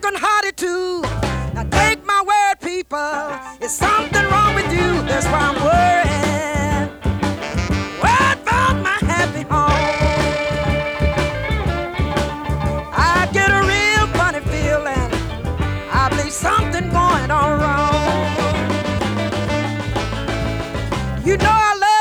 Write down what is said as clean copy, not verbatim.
broken hearted too. Now take my word, people, it's something wrong with you. That's why I'm worried.